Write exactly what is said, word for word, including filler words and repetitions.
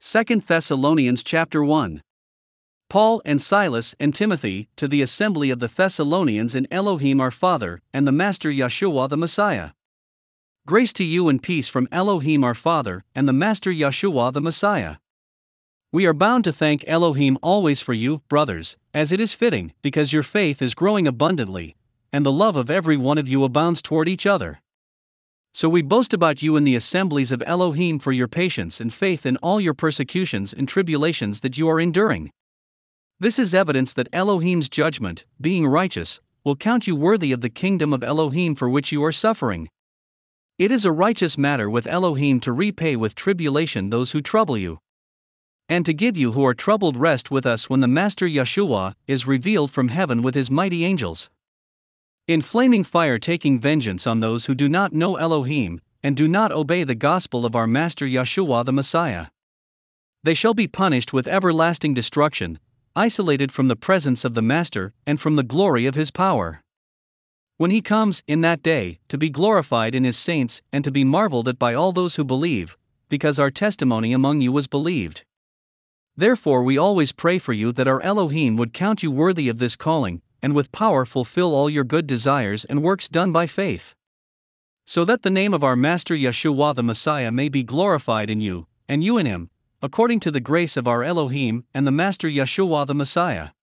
Second Thessalonians chapter one. Paul and Silas and Timothy, to the assembly of the Thessalonians in Elohim our Father, and the Master Yeshua the Messiah. Grace to you and peace from Elohim our Father, and the Master Yeshua the Messiah. We are bound to thank Elohim always for you, brothers, as it is fitting, because your faith is growing abundantly, and the love of every one of you abounds toward each other. So we boast about you in the assemblies of Elohim for your patience and faith in all your persecutions and tribulations that you are enduring. This is evidence that Elohim's judgment, being righteous, will count you worthy of the kingdom of Elohim for which you are suffering. It is a righteous matter with Elohim to repay with tribulation those who trouble you, and to give you who are troubled rest with us when the Master Yeshua is revealed from heaven with his mighty angels, in flaming fire, taking vengeance on those who do not know Elohim, and do not obey the gospel of our Master Yeshua the Messiah. They shall be punished with everlasting destruction, isolated from the presence of the Master, and from the glory of his power. When he comes, in that day, to be glorified in his saints, and to be marveled at by all those who believe, because our testimony among you was believed. Therefore we always pray for you that our Elohim would count you worthy of this calling, and with power fulfill all your good desires and works done by faith, so that the name of our Master Yeshua the Messiah may be glorified in you, and you in him, according to the grace of our Elohim and the Master Yeshua the Messiah.